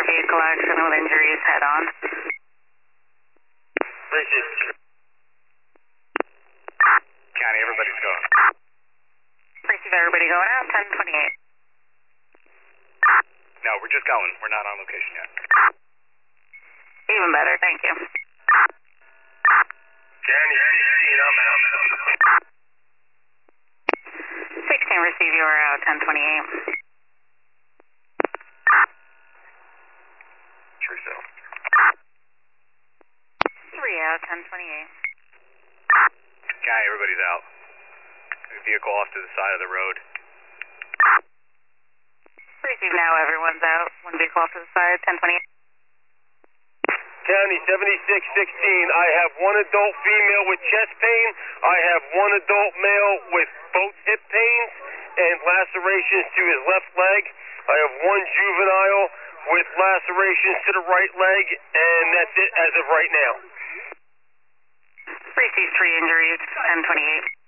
vehicle accident with injuries head on. Receive. County, everybody's going. Receive everybody going out, 1028. No, we're just going. We're not on location yet. Even better, thank you. County 16, I'm out. 16, receive you are out, 1028. True self. 3 out, 1028. County, everybody's out. Vehicle off to the side of the road. Receive now, everyone's out. One vehicle off to the side, 1028. County 7616, I have one adult female with chest pain. I have one adult male with both hip pains and lacerations to his left leg. I have one juvenile with lacerations to the right leg, and that's it as of right now. Receive 3 injuries, 1028.